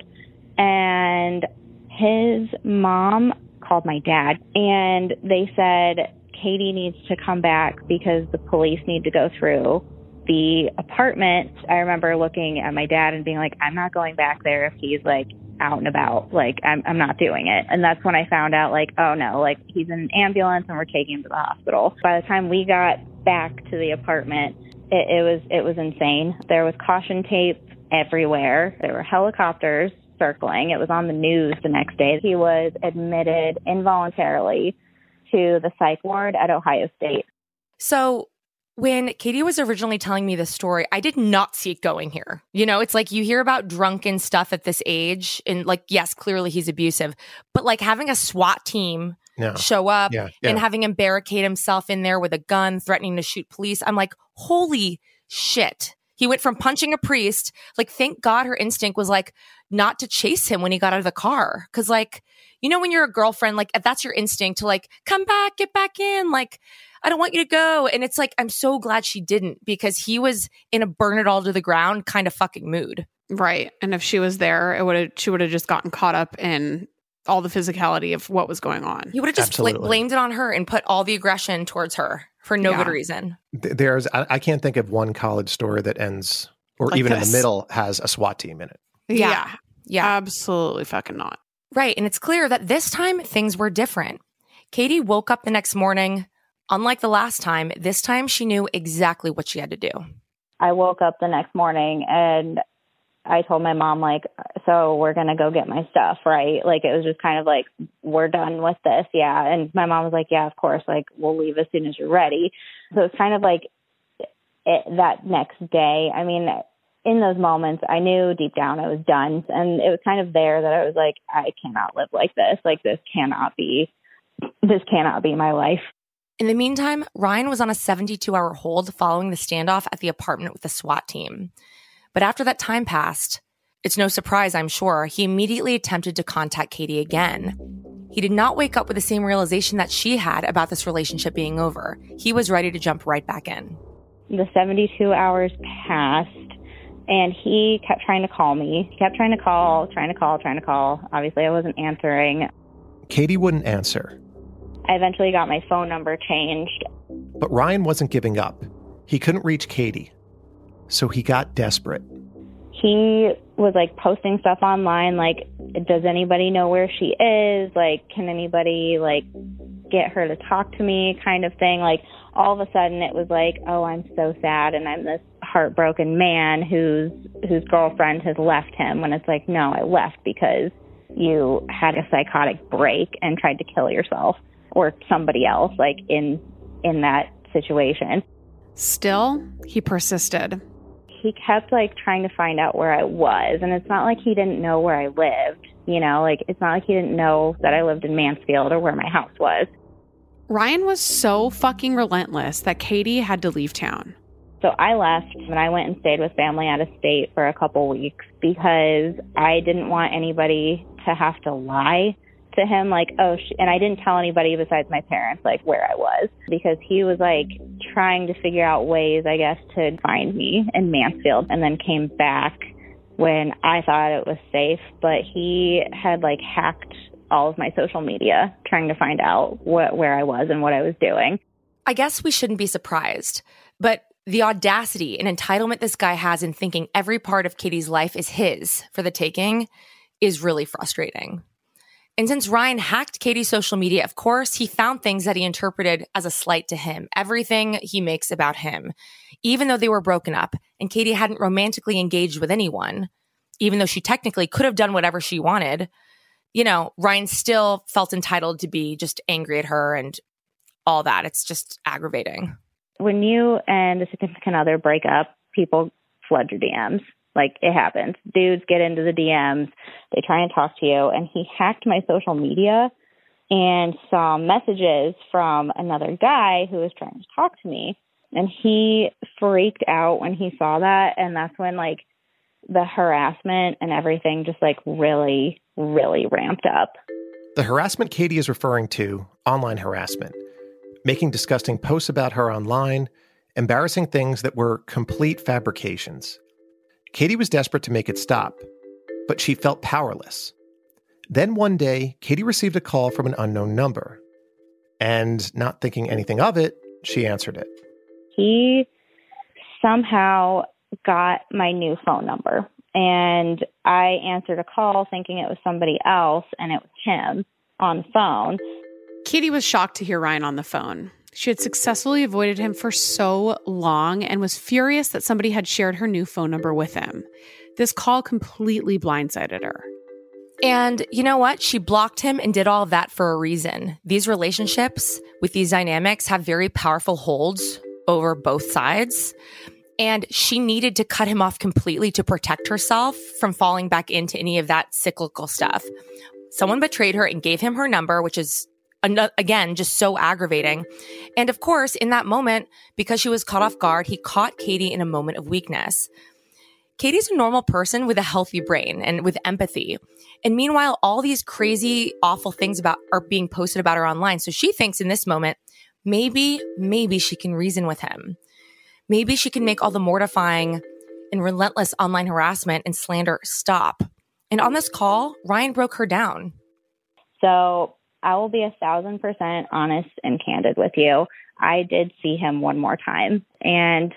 and his mom called my dad, and they said, Katie needs to come back because the police need to go through the apartment. I remember looking at my dad and being like, I'm not going back there if he's like out and about. Like, I'm, I'm not doing it. And that's when I found out, like, oh no, like, he's in an ambulance and we're taking him to the hospital. By the time we got back to the apartment, it, it was, it was insane. There was caution tape everywhere. There were helicopters circling. It was on the news the next day. He was admitted involuntarily to the psych ward at Ohio State. So when Katie was originally telling me this story, I did not see it going here. You know, it's like you hear about drunken stuff at this age, and like, yes, clearly he's abusive, but like having a SWAT team no. show up yeah, yeah. and having him barricade himself in there with a gun, threatening to shoot police. I'm like, holy shit. He went from punching a priest, like, thank God her instinct was like not to chase him when he got out of the car. Cause like, you know, when you're a girlfriend, like, if that's your instinct to like, come back, get back in. Like, I don't want you to go. And it's like, I'm so glad she didn't, because he was in a burn it all to the ground kind of fucking mood. Right. And if she was there, it would have, she would have just gotten caught up in all the physicality of what was going on. He would have just bl- blamed it on her and put all the aggression towards her for no yeah. good reason. There's, I, I can't think of one college story that ends, or like even this. in the middle, has a SWAT team in it. Yeah. yeah. Yeah. Absolutely fucking not. Right. And it's clear that this time things were different. Katie woke up the next morning Unlike the last time, this time she knew exactly what she had to do. I woke up the next morning and I told my mom, like, so we're going to go get my stuff, right? Like, it was just kind of like, we're done with this. Yeah. And my mom was like, yeah, of course. Like, we'll leave as soon as you're ready. So it's kind of like it, that next day. I mean, in those moments, I knew deep down I was done. And it was kind of there that I was like, I cannot live like this. Like, this cannot be, this cannot be my life. In the meantime, Ryan was on a seventy-two hour hold following the standoff at the apartment with the SWAT team. But after that time passed, it's no surprise, I'm sure, he immediately attempted to contact Katie again. He did not wake up with the same realization that she had about this relationship being over. He was ready to jump right back in. The seventy-two hours passed, and he kept trying to call me. He kept trying to call, trying to call, trying to call. Obviously, I wasn't answering. Katie wouldn't answer. I eventually got my phone number changed. But Ryan wasn't giving up. He couldn't reach Katie. So he got desperate. He was like posting stuff online, like, does anybody know where she is? Like, can anybody like get her to talk to me kind of thing? Like, all of a sudden it was like, oh, I'm so sad and I'm this heartbroken man whose whose girlfriend has left him, when it's like, no, I left because you had a psychotic break and tried to kill yourself or somebody else, like in in that situation. Still, he persisted. He kept like trying to find out where I was. And it's not like he didn't know where I lived, you know, like it's not like he didn't know that I lived in Mansfield or where my house was. Ryan was so fucking relentless that Katie had to leave town. So I left and I went and stayed with family out of state for a couple weeks because I didn't want anybody to have to lie to him, like, oh, sh-. and I didn't tell anybody besides my parents, like, where I was, because he was, like, trying to figure out ways, I guess, to find me in Mansfield, and then came back when I thought it was safe, but he had, like, hacked all of my social media, trying to find out what, where I was and what I was doing. I guess we shouldn't be surprised, but the audacity and entitlement this guy has in thinking every part of Katie's life is his for the taking is really frustrating. And since Ryan hacked Katie's social media, of course, he found things that he interpreted as a slight to him. Everything he makes about him. Even though they were broken up and Katie hadn't romantically engaged with anyone, even though she technically could have done whatever she wanted, you know, Ryan still felt entitled to be just angry at her and all that. It's just aggravating. When you and a significant other break up, people flood your D Ms. Like, it happens. Dudes get into the D Ms. They try and talk to you. And he hacked my social media and saw messages from another guy who was trying to talk to me. And he freaked out when he saw that. And that's when, like, the harassment and everything just, like, really, really ramped up. The harassment Katie is referring to, online harassment, making disgusting posts about her online, embarrassing things that were complete fabrications. Katie was desperate to make it stop, but she felt powerless. Then one day, Katie received a call from an unknown number. And not thinking anything of it, she answered it. He somehow got my new phone number. And I answered a call thinking it was somebody else, and it was him on the phone. Katie was shocked to hear Ryan on the phone. She had successfully avoided him for so long and was furious that somebody had shared her new phone number with him. This call completely blindsided her. And you know what? She blocked him and did all of that for a reason. These relationships with these dynamics have very powerful holds over both sides. And she needed to cut him off completely to protect herself from falling back into any of that cyclical stuff. Someone betrayed her and gave him her number, which is again, just so aggravating. And of course, in that moment, because she was caught off guard, he caught Katie in a moment of weakness. Katie's a normal person with a healthy brain and with empathy. And meanwhile, all these crazy, awful things about are being posted about her online. So she thinks in this moment, maybe, maybe she can reason with him. Maybe she can make all the mortifying and relentless online harassment and slander stop. And on this call, Ryan broke her down. So I will be a thousand percent honest and candid with you. I did see him one more time, and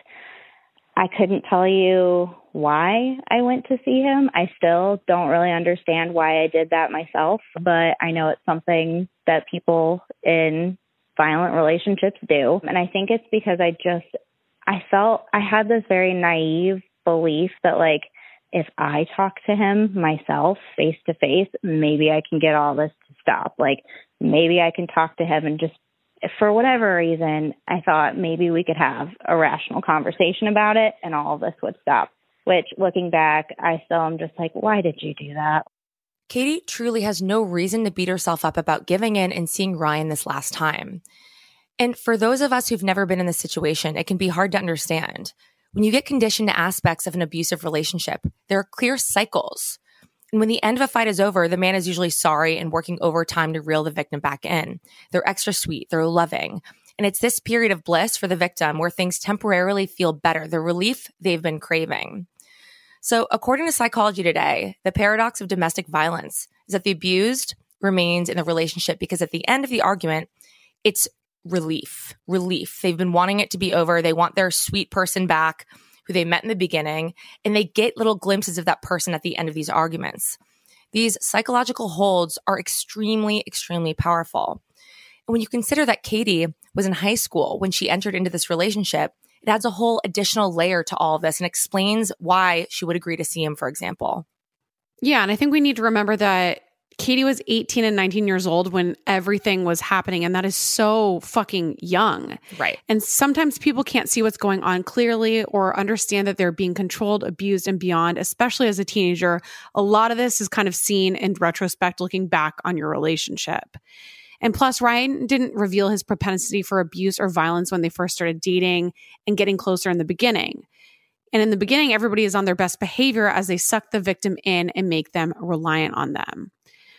I couldn't tell you why I went to see him. I still don't really understand why I did that myself, but I know it's something that people in violent relationships do. And I think it's because I just, I felt I had this very naive belief that like, if I talk to him myself face to face, maybe I can get all this to stop. Like maybe I can talk to him and just, for whatever reason, I thought maybe we could have a rational conversation about it and all of this would stop. Which looking back, I still am just like, why did you do that? Katie truly has no reason to beat herself up about giving in and seeing Ryan this last time. And for those of us who've never been in this situation, it can be hard to understand. When you get conditioned to aspects of an abusive relationship, there are clear cycles. And when the end of a fight is over, the man is usually sorry and working overtime to reel the victim back in. They're extra sweet. They're loving. And it's this period of bliss for the victim where things temporarily feel better, the relief they've been craving. So according to Psychology Today, the paradox of domestic violence is that the abused remains in the relationship because at the end of the argument, it's relief, relief. They've been wanting it to be over. They want their sweet person back who they met in the beginning, and they get little glimpses of that person at the end of these arguments. These psychological holds are extremely, extremely powerful. And when you consider that Katie was in high school when she entered into this relationship, it adds a whole additional layer to all of this and explains why she would agree to see him, for example. Yeah, and I think we need to remember that Katie was eighteen and nineteen years old when everything was happening, and that is so fucking young. Right. And sometimes people can't see what's going on clearly or understand that they're being controlled, abused, and beyond, especially as a teenager. A lot of this is kind of seen in retrospect, looking back on your relationship. And plus, Ryan didn't reveal his propensity for abuse or violence when they first started dating and getting closer in the beginning. And in the beginning, everybody is on their best behavior as they suck the victim in and make them reliant on them.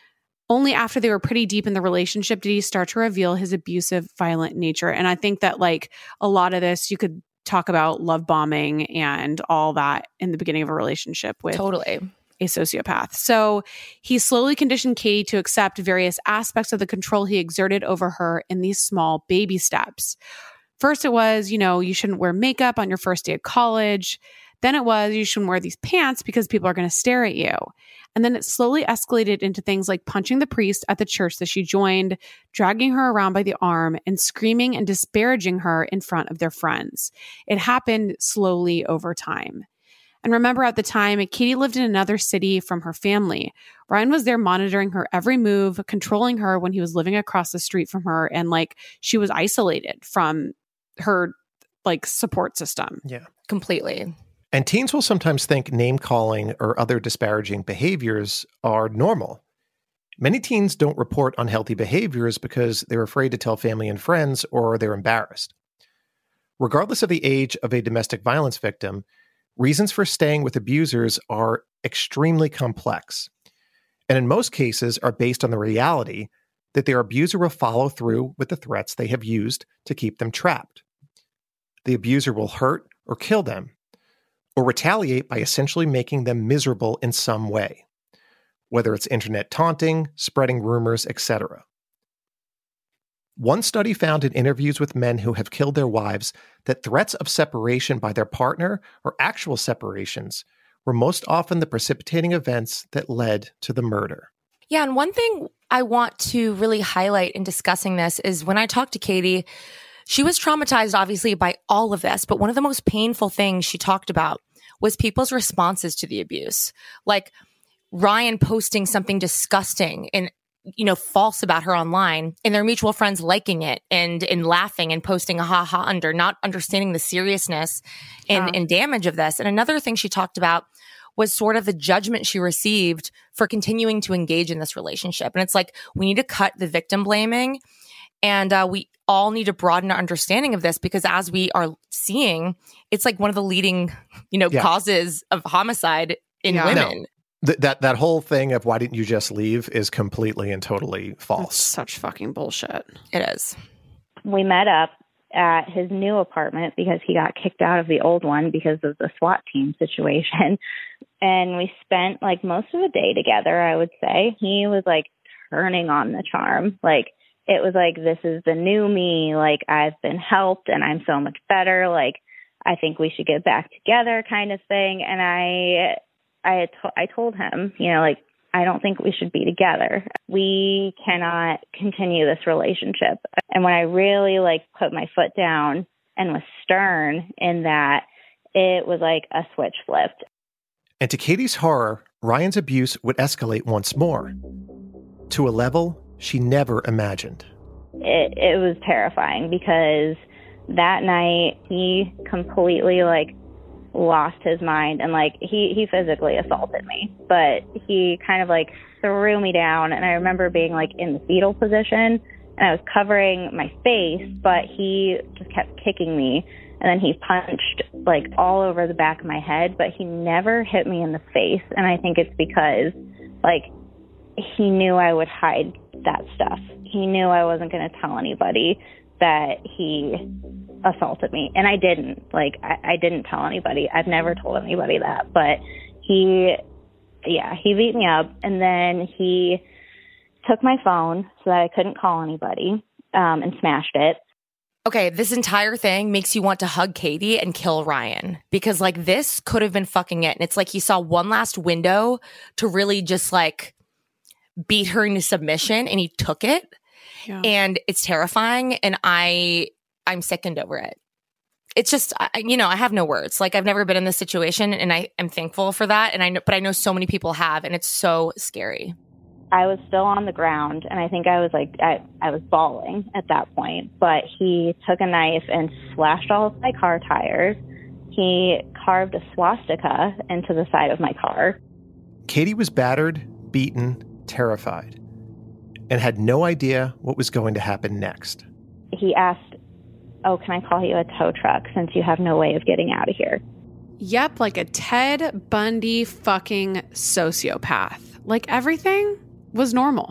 Only after they were pretty deep in the relationship did he start to reveal his abusive, violent nature. And I think that like a lot of this, you could talk about love bombing and all that in the beginning of a relationship with totally a sociopath. So he slowly conditioned Katie to accept various aspects of the control he exerted over her in these small baby steps. First, it was, you know, you shouldn't wear makeup on your first day of college. Then it was, you shouldn't wear these pants because people are going to stare at you. And then it slowly escalated into things like punching the priest at the church that she joined, dragging her around by the arm, and screaming and disparaging her in front of their friends. It happened slowly over time. And remember, at the time, Katie lived in another city from her family. Ryan was there monitoring her every move, controlling her when he was living across the street from her. And like, she was isolated from her like support system. Yeah, completely. And teens will sometimes think name-calling or other disparaging behaviors are normal. Many teens don't report unhealthy behaviors because they're afraid to tell family and friends or they're embarrassed. Regardless of the age of a domestic violence victim, reasons for staying with abusers are extremely complex, and in most cases are based on the reality that their abuser will follow through with the threats they have used to keep them trapped. The abuser will hurt or kill them, or retaliate by essentially making them miserable in some way, whether it's internet taunting, spreading rumors, et cetera. One study found in interviews with men who have killed their wives that threats of separation by their partner or actual separations were most often the precipitating events that led to the murder. Yeah, and one thing I want to really highlight in discussing this is when I talked to Katie, she was traumatized, obviously, by all of this, but one of the most painful things she talked about was people's responses to the abuse. Like Ryan posting something disgusting and, you know, false about her online, and their mutual friends liking it and and laughing and posting a ha-ha under, not understanding the seriousness and, yeah. and damage of this. And another thing she talked about was sort of the judgment she received for continuing to engage in this relationship. And it's like, we need to cut the victim blaming, and uh, we all need to broaden our understanding of this, because as we are seeing, it's like one of the leading, you know, yeah. causes of homicide in yeah. women. No. Th- that that whole thing of why didn't you just leave is completely and totally false. That's such fucking bullshit. It is. We met up at his new apartment because he got kicked out of the old one because of the SWAT team situation. And we spent like most of the day together, I would say. He was like turning on the charm. Like, it was like, this is the new me. Like, I've been helped and I'm so much better. Like, I think we should get back together kind of thing. And I, I, had to- I told him, you know, like, I don't think we should be together. We cannot continue this relationship. And when I really like put my foot down and was stern in that, it was like a switch flipped. And to Katie's horror, Ryan's abuse would escalate once more to a level she never imagined. It, it was terrifying because that night he completely like lost his mind and like he, he physically assaulted me, but he kind of like threw me down. And I remember being like in the fetal position and I was covering my face, but he just kept kicking me. And then he punched like all over the back of my head, but he never hit me in the face. And I think it's because like he knew I would hide that stuff. He knew I wasn't going to tell anybody that he assaulted me. And I didn't. Like, I, I didn't tell anybody. I've never told anybody that. But he, yeah, he beat me up. And then he took my phone so that I couldn't call anybody um, and smashed it. Okay, this entire thing makes you want to hug Katie and kill Ryan because, like, this could have been fucking it. And it's like he saw one last window to really just, like, beat her into submission, and he took it. Yeah. And it's terrifying, and I, I'm sickened over it. It's just, I, you know, I have no words. Like, I've never been in this situation, and I am thankful for that. And I know, but I know so many people have, and it's so scary. I was still on the ground, and I think I was like, I, I was bawling at that point. But he took a knife and slashed all of my car tires. He carved a swastika into the side of my car. Katie was battered, beaten, terrified, and had no idea what was going to happen next. He asked, oh, can I call you a tow truck since you have no way of getting out of here? Yep, like a Ted Bundy fucking sociopath. Like everything was normal.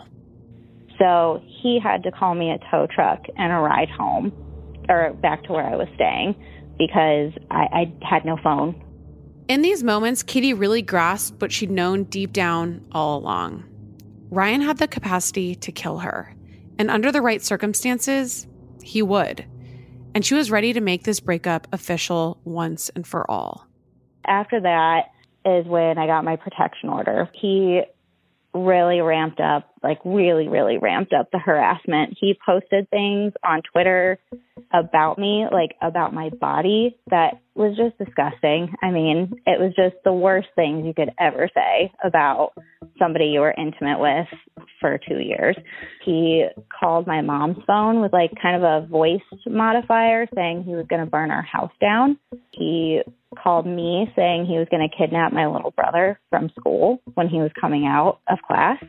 So he had to call me a tow truck and a ride home or back to where I was staying because I, I had no phone. In these moments, Katie really grasped what she'd known deep down all along. Ryan had the capacity to kill her, and under the right circumstances, he would. And she was ready to make this breakup official once and for all. After that is when I got my protection order. He really ramped up, like really, really ramped up the harassment. He posted things on Twitter about me, like about my body, that was just disgusting. I mean, it was just the worst things you could ever say about somebody you were intimate with for two years. He called my mom's phone with like kind of a voice modifier saying he was going to burn our house down. He called me saying he was going to kidnap my little brother from school when he was coming out of class.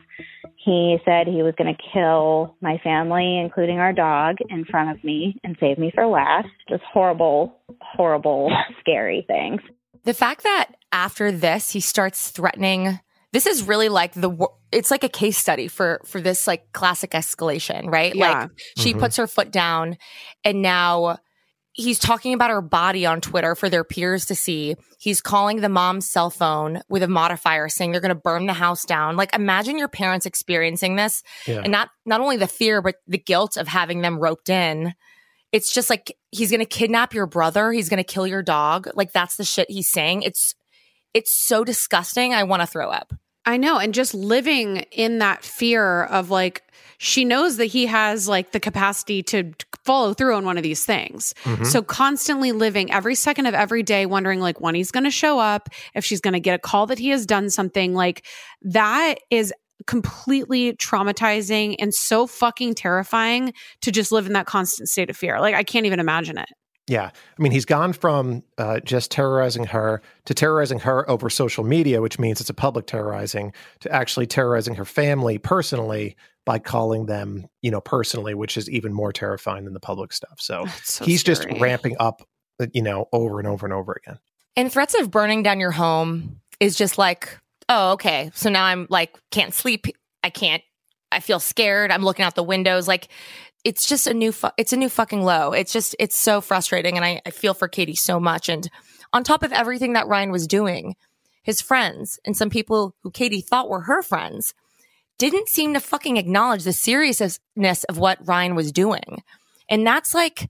He said he was going to kill my family, including our dog, in front of me and save me for last. Just horrible, horrible, scary things. The fact that after this, he starts threatening, this is really like the, it's like a case study for, for this like classic escalation, right? Yeah. Like she mm-hmm. puts her foot down and now he's talking about her body on Twitter for their peers to see. He's calling the mom's cell phone with a modifier saying they're going to burn the house down. Like, imagine your parents experiencing this yeah. and not, not only the fear, but the guilt of having them roped in. It's just like, he's going to kidnap your brother. He's going to kill your dog. Like, that's the shit he's saying. It's, it's so disgusting. I want to throw up. I know. And just living in that fear of like, she knows that he has like the capacity to follow through on one of these things. Mm-hmm. So constantly living every second of every day, wondering like when he's going to show up, if she's going to get a call that he has done something, like that is completely traumatizing and so fucking terrifying to just live in that constant state of fear. Like I can't even imagine it. Yeah. I mean, he's gone from uh, just terrorizing her to terrorizing her over social media, which means it's a public terrorizing, to actually terrorizing her family personally by calling them, you know, personally, which is even more terrifying than the public stuff. So, so he's scary. Just ramping up, you know, over and over and over again. And threats of burning down your home is just like, oh, okay. So now I'm like, can't sleep. I can't, I feel scared. I'm looking out the windows. Like, it's just a new, fu- it's a new fucking low. It's just, it's so frustrating. And I, I feel for Katie so much. And on top of everything that Ryan was doing, his friends and some people who Katie thought were her friends didn't seem to fucking acknowledge the seriousness of what Ryan was doing. And that's like,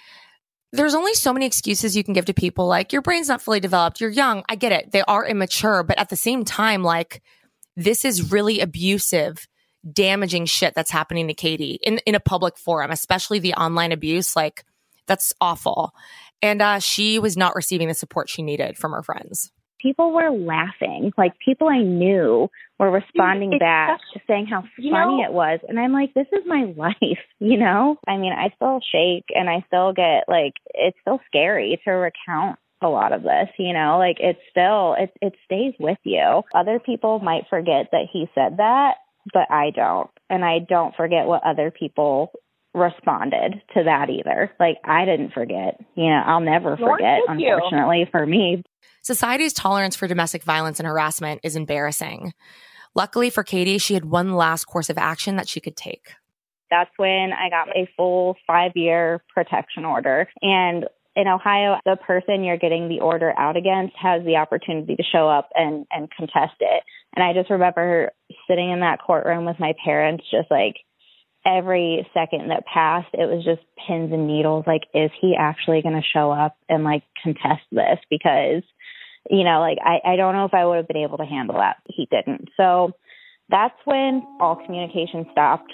there's only so many excuses you can give to people. Like, your brain's not fully developed. You're young. I get it. They are immature. But at the same time, like, this is really abusive, damaging shit that's happening to Katie in, in a public forum, especially the online abuse. Like, that's awful. And uh, she was not receiving the support she needed from her friends. People were laughing. Like, people I knew were responding it's back, such, saying how funny know, it was. And I'm like, this is my life, you know? I mean, I still shake and I still get, like, it's still scary to recount a lot of this, you know? Like, it's still, it, it stays with you. Other people might forget that he said that, but I don't. And I don't forget what other people responded to that either. Like, I didn't forget. You know, I'll never forget, unfortunately, you. for me. Society's tolerance for domestic violence and harassment is embarrassing. Luckily for Katie, she had one last course of action that she could take. That's when I got a full five-year protection order. And in Ohio, the person you're getting the order out against has the opportunity to show up and, and contest it. And I just remember sitting in that courtroom with my parents, just like every second that passed, it was just pins and needles. Like, is he actually going to show up and like contest this? Because, you know, like, I, I don't know if I would have been able to handle that. He didn't. So that's when all communication stopped.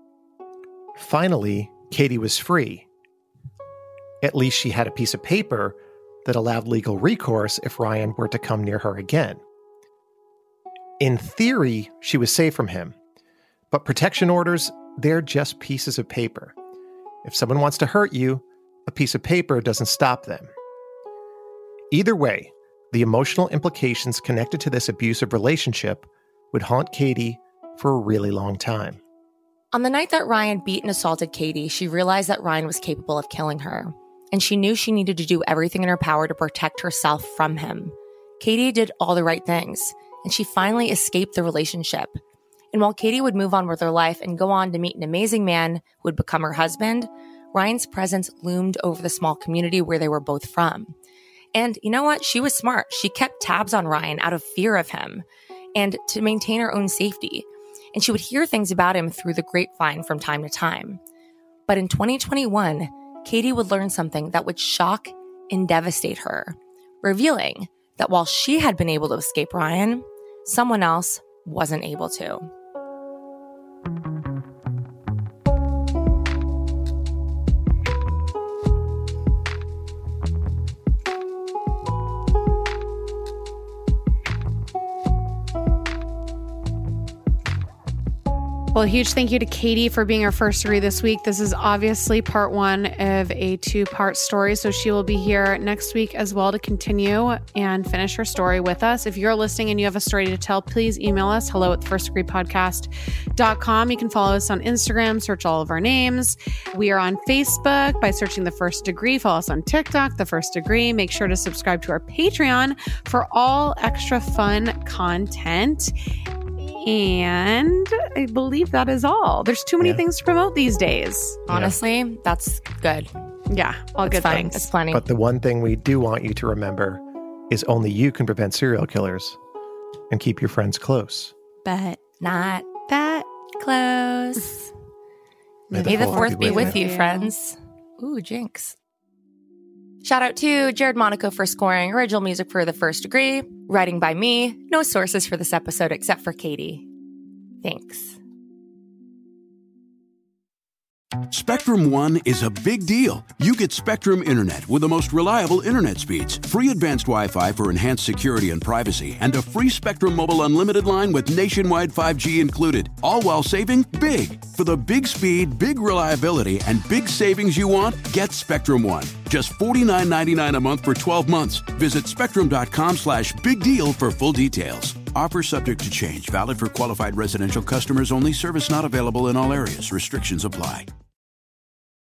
Finally, Katie was free. At least she had a piece of paper that allowed legal recourse if Ryan were to come near her again. In theory, she was safe from him. But protection orders, they're just pieces of paper. If someone wants to hurt you, a piece of paper doesn't stop them. Either way, the emotional implications connected to this abusive relationship would haunt Katie for a really long time. On the night that Ryan beat and assaulted Katie, she realized that Ryan was capable of killing her, and she knew she needed to do everything in her power to protect herself from him. Katie did all the right things, and she finally escaped the relationship. And while Katie would move on with her life and go on to meet an amazing man who would become her husband, Ryan's presence loomed over the small community where they were both from. And you know what? She was smart. She kept tabs on Ryan out of fear of him and to maintain her own safety. And she would hear things about him through the grapevine from time to time. But in twenty twenty-one, Katie would learn something that would shock and devastate her, revealing that while she had been able to escape Ryan, someone else wasn't able to. Well, a huge thank you to Katie for being our first degree this week. This is obviously part one of a two-part story, so she will be here next week as well to continue and finish her story with us. If you're listening and you have a story to tell, please email us, hello at the first degree podcast dot com. You can follow us on Instagram, search all of our names. We are on Facebook by searching The First Degree. Follow us on TikTok, The First Degree. Make sure to subscribe to our Patreon for all extra fun content. And I believe that is all. There's too many yeah. things to promote these days. Honestly, yeah. that's good. Yeah, all that's good fine. things. It's plenty. But the one thing we do want you to remember is only you can prevent serial killers and keep your friends close. But not that close. May the, May the fourth be with, with you, you, friends. Ooh, jinx. Shout out to Jared Monaco for scoring original music for The First Degree. Writing by me. No sources for this episode except for Katie. Thanks. Spectrum One is a big deal. You get Spectrum Internet with the most reliable internet speeds, free advanced Wi-Fi for enhanced security and privacy, and a free Spectrum Mobile Unlimited line with nationwide five G included, all while saving big. For the big speed, big reliability, and big savings you want, get Spectrum One. Just forty-nine ninety-nine a month for twelve months. Visit spectrum.com slash big deal for full details. Offer subject to change. Valid for qualified residential customers only. Service not available in all areas. Restrictions apply.